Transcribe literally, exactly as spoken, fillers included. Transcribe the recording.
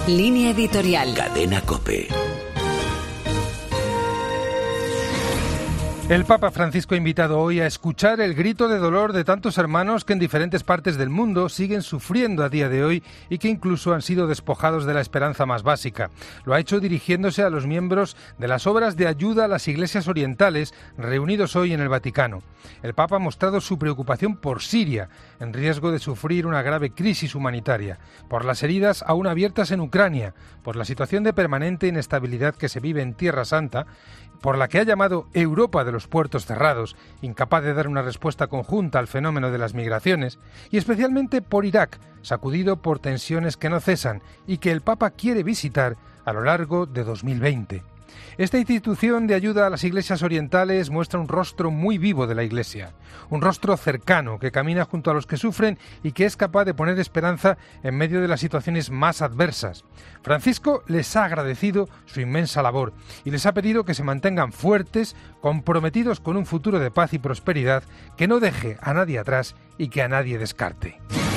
Línea editorial. Cadena COPE. El Papa Francisco ha invitado hoy a escuchar el grito de dolor de tantos hermanos que en diferentes partes del mundo siguen sufriendo a día de hoy y que incluso han sido despojados de la esperanza más básica. Lo ha hecho dirigiéndose a los miembros de las obras de ayuda a las iglesias orientales reunidos hoy en el Vaticano. El Papa ha mostrado su preocupación por Siria, en riesgo de sufrir una grave crisis humanitaria, por las heridas aún abiertas en Ucrania, por la situación de permanente inestabilidad que se vive en Tierra Santa, por la que ha llamado Europa de los puertos cerrados, incapaz de dar una respuesta conjunta al fenómeno de las migraciones, y especialmente por Irak, sacudido por tensiones que no cesan y que el Papa quiere visitar a lo largo de dos mil veinte. Esta institución de ayuda a las iglesias orientales muestra un rostro muy vivo de la Iglesia, un rostro cercano que camina junto a los que sufren y que es capaz de poner esperanza en medio de las situaciones más adversas. Francisco les ha agradecido su inmensa labor y les ha pedido que se mantengan fuertes, comprometidos con un futuro de paz y prosperidad que no deje a nadie atrás y que a nadie descarte.